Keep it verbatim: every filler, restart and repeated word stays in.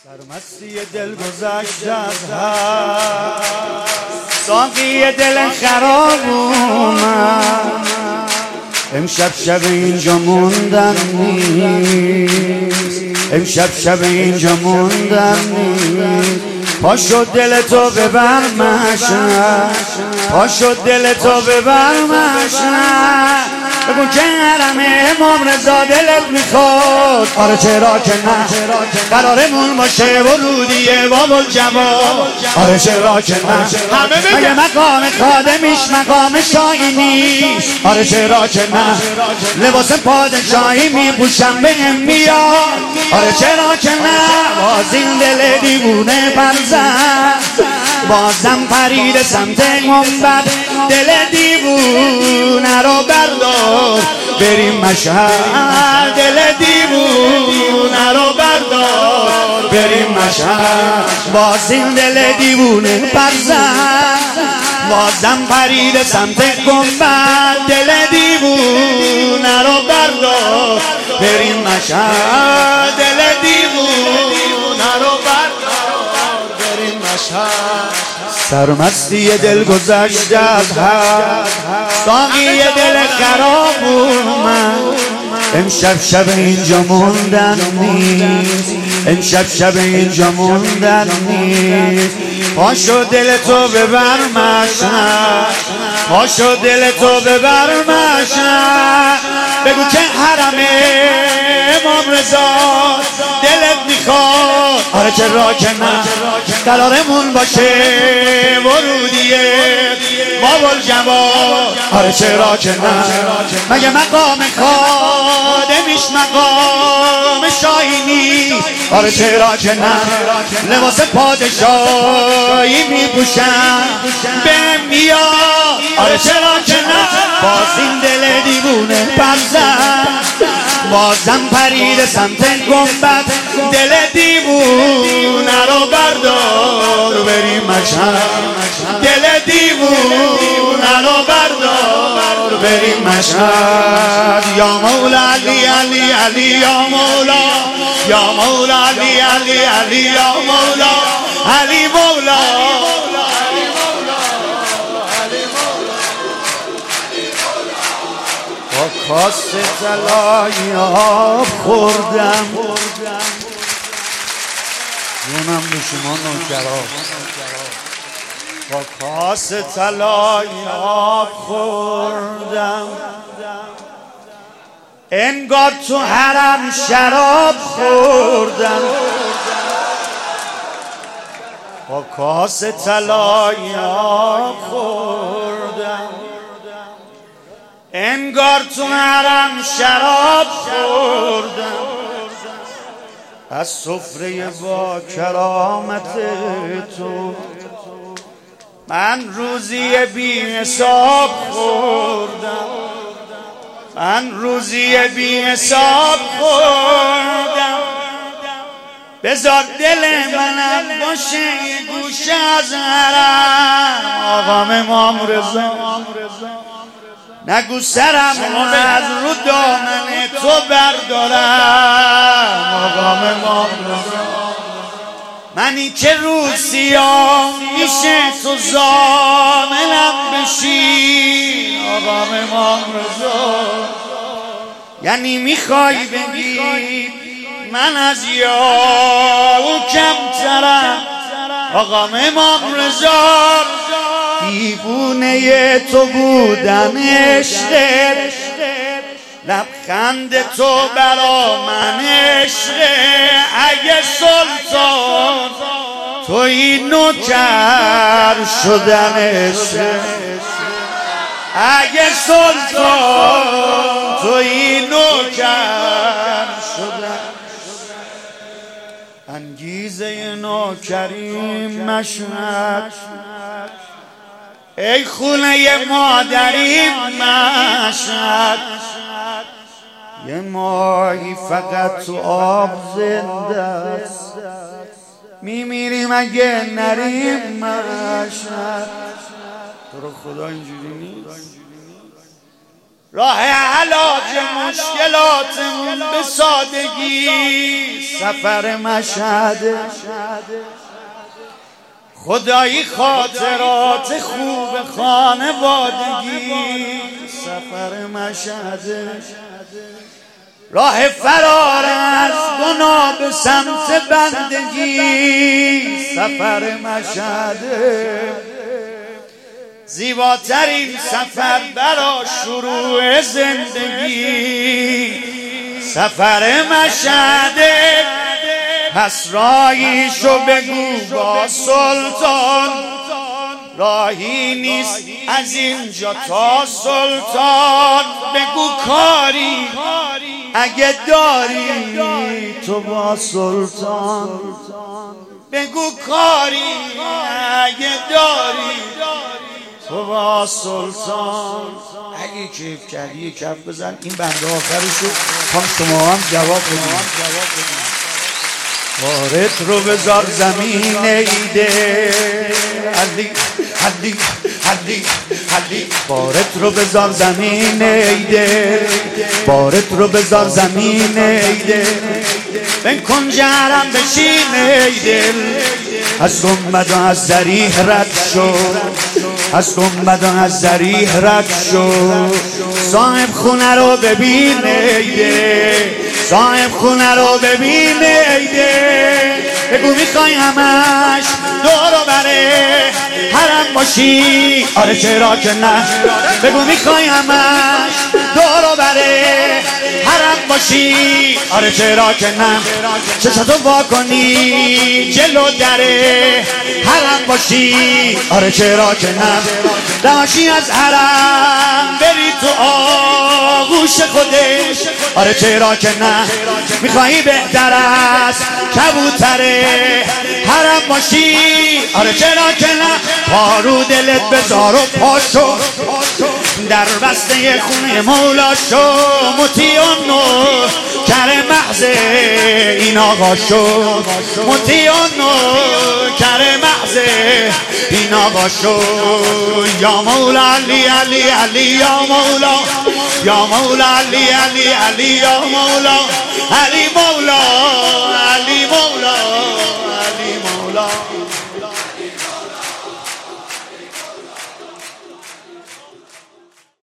سرمستی دل گذشت از حد، ساقی دل خراب اومد. امشب شب اینجا موندن نیست، امشب شب اینجا موندن نیست. پاشو دل تو ببر مشنه، پاشو دل تو ببر مشنه. بگو که حرم امام رضا دلت میخواد. آره چرا که نه، قرارمون باشه ورودیه باب الجمال. آره چرا که نه، مگه مقام خادمیش مقام شاهی نیست. آره چرا که نه، لباس پادشاهی میپوشم بهم میاد. آره چرا که نه، باز این دل دیوونه برزد بازم پرید سمت گنبد. دل دیوونه رو بردار بریم مشهد، دل دیوونه رو بردار بریم مشهد. باز این دل دیوونه برزد بازم پرید سمت گنبد. دل دیوونه رو بردار بریم مشهد، دل دیوونه رو بردار بریم مشهد. سرمستی دل گذشت از حد، ساقی دل خراب اومد. امشب شب اینجا موندن نیست، امشب شب اینجا موندن نیست. پاشو دل تو ببر مشنه، پاشو دل تو ببر مشنه. بگو که حرم امام رضا دلت میخواد. آره چرا که نه، قرارمون باشه ورودیه باب الجمال. آره چرا که نه، مگه مقام خادمیش مقام شاهی نیست. آره چرا که نه، لباس پادشاهی میپوشم بهم میاد. آره چرا که نه، باز این دل دیوونه برزد بازم پرید سمت گنبد. دل دیوونه رو بردار بریم مشهد، دل دیوونه رو بردار بریم مشهد. یا مولا علی علی علی یا مولا، یا مولا علی علی علی یا مولا، علی مولا با کاس طلایی آب خوردم. جونم به شما نوکران. با کاس طلایی آب خوردم، انگار تو حرم شراب خوردم. با کاس طلایی آب خوردم، انگار تو حرم شراب خوردم. از سفره با کرامت تو من روزی بی حساب خوردم، من روزی بی حساب خوردم. بذار دل منم باشه یه گوشه از حرم آقام امام رضا. نگو سرم از رو دامن تو بردارم آقام امام رضا. منی که رو سیاه میشه تو ضامنم بشی آقام امام رضا. یعنی میخوای بگی من از یاو کمترم آقام امام رضا. دیوونه تو بودن عشقت، لبخند تو برا من عشقه. اگه سلطان توی نوکر شدن عشقه، اگه سلطان توی نوکر شدن. انگیزه نوکری مشهد، ای خونه مادری مشهد. یه ماهی فقط تو آب زنده است، میمیریم اگه نریم مشهد. تو رو خدا اینجوری نیست. راه علاج مشکلاتمون به سادگی سفر مشهد، خدایی خاطرات خوب خانوادگی سفر مشهد، راه فرار از گناه به سمت بندگی سفر مشهد، زیباترین سفر برا شروع زندگی سفر مشهد. پس راهیشو بگو با سلطان، راهی نیست از اینجا تا سلطان. بگو کاری اگه داری تو با سلطان، بگو کاری اگه داری تو با سلطان. اگه کیف کردی کف بزن، این بنده آخرشو هم شما هم جواب بدید. وارد رو بذار زمین ایده علی علی علی علی، وارد رو بذار زمین ایده، وارد رو بذار زمین ایده، بکن جرم بشین ایده. از اومد و از ذریح رد شو، از اومد و از ذریح رد شو. صاحب خونه رو ببین ایده، صاحب خونه رو ببین ایده. بگو میخوای همش دورو بره حرم باشی، آره چرا که نه. بگو میخوای همش دورو بره حرم باشی، آره چرا که نه. چشتو وا کنی جلو دره حرم باشی، آره چرا که نه. داشی از حرم بری تو آغوش خودش، آره چرا که نه. میخوایی بهتر از کبوتره حرم باشی، آره چرا که نه. پارو دلت بذار و پاشو در بسته خونه مولا شو. مطیعانو کر محض این آقا شو، مطیعانو کر محض این آقا شو. یا مولا علی علی علی یا مولا، یا مولا علی علی علی یا مولا، علی مولا